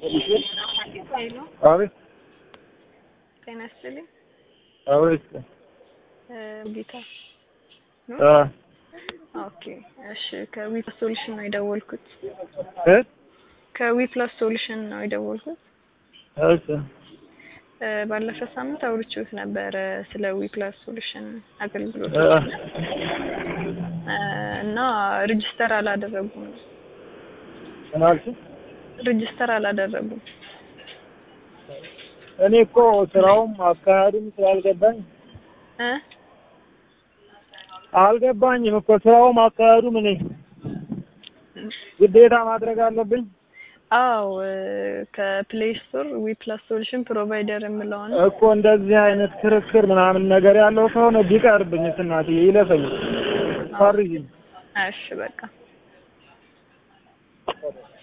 ሄሎ አቤት ጤና ይስጥልኝ። አቤት ጌታ ነው። አ ኦኬ እሺ። ከዊፕላስ ሶሉሽን ነው የደወልኩት። እ ከዊፕላስ ሶሉሽን ነው የደወልኩት። እሺ ባለፈው ሳምንት አውርቼዎት ነበር ስለ ዊፕላስ ሶሉሽን አገልግሎት እና ሬጂስተር አላደረጉም። እናልሽ ሬጂስተር አላደረጉም። እኔ እኮ ስራውም አካሄዱም ስላልገባኝ አልገባኝም እኮ ስራውም አካሄዱም እኔ ግዴታ ማድረግ አለብኝ። አዎ ከፕሌይ ስቶር ዊፕላስ ሶሉሽን ፕሮቫይደር የምለውን እኮ እንደዚህ አይነት ክርክር ምናምን ነገር ያለው ከሆነ ቢቀርብኝ እናቴ ይለፈኝ ፈርጂ። እሺ በቃ